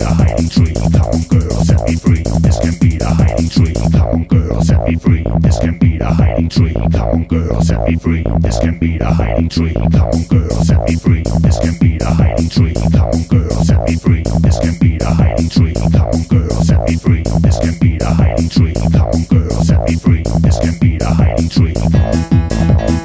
the hiding tree. Come on, girl, set me free. This can be the hiding tree. Come on, girl, set me free. This can be the hiding tree. Come on, girl, set me free. This can be the hiding tree. Come on, girl, set me free. This can be the hiding tree. Come on, girl, set me free. This can be the hiding tree. Come on, girl, set me free. This can be the hiding tree. Come on, girl, set me free. This can be the hiding tree.